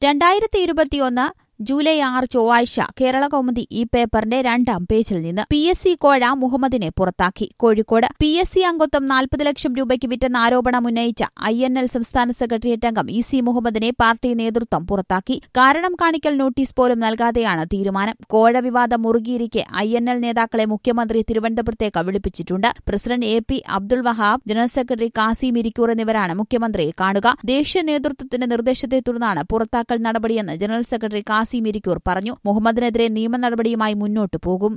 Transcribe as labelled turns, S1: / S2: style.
S1: 2021 July 6 ചൊവ്വാഴ്ച കേരളകൗമുദി ഈ പേപ്പറിന്റെ 2ാം പേജിൽ നിന്ന് PSC കോഴ മുഹമ്മദിനെ പുറത്താക്കി. കോഴിക്കോട് PSC അംഗത്വം 40 ലക്ഷം രൂപയ്ക്ക് വിറ്റെന്ന ആരോപണം ഉന്നയിച്ച INL സംസ്ഥാന സെക്രട്ടേറിയറ്റ് അംഗം EC മുഹമ്മദിനെ പാർട്ടി നേതൃത്വം പുറത്താക്കി. കാരണം കാണിക്കൽ നോട്ടീസ് പോലും നൽകാതെയാണ് തീരുമാനം. കോഴ വിവാദം മുറുകിയിരിക്കെ INL നേതാക്കളെ മുഖ്യമന്ത്രി തിരുവനന്തപുരത്തേക്ക് വിളിപ്പിച്ചിട്ടുണ്ട്. President AP Abdul Wahab, general secretary Kasim Irikkur എന്നിവരാണ് മുഖ്യമന്ത്രിയെ കാണുക. ദേശീയ നേതൃത്വത്തിന്റെ നിർദ്ദേശത്തെ തുടർന്നാണ് പുറത്താക്കൽ നടപടിയെന്ന് ജനറൽ സെക്രട്ടറി കാസിം ഇരിക്കൂർ പറഞ്ഞു. മുഹമ്മദിനെതിരെ നിയമ നടപടിയുമായി മുന്നോട്ടു പോകും.